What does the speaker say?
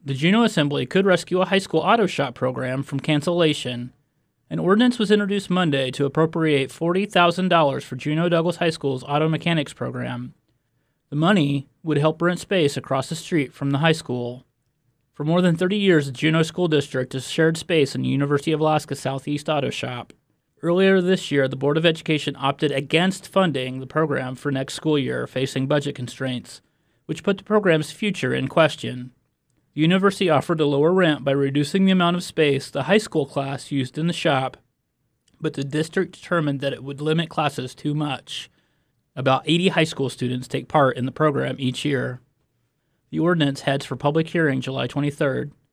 The Juneau Assembly could rescue a high school auto shop program from cancellation. An ordinance was introduced Monday to appropriate $40,000 for Juneau Douglas High School's auto mechanics program. The money would help rent space across the street from the high school. For more than 30 years, the Juneau School District has shared space in the University of Alaska Southeast Auto Shop. Earlier this year, the Board of Education opted against funding the program for next school year, facing budget constraints, which put the program's future in question. The university offered to lower rent by reducing the amount of space the high school class used in the shop, but the district determined that it would limit classes too much. About 80 high school students take part in the program each year. The ordinance heads for public hearing July 23rd.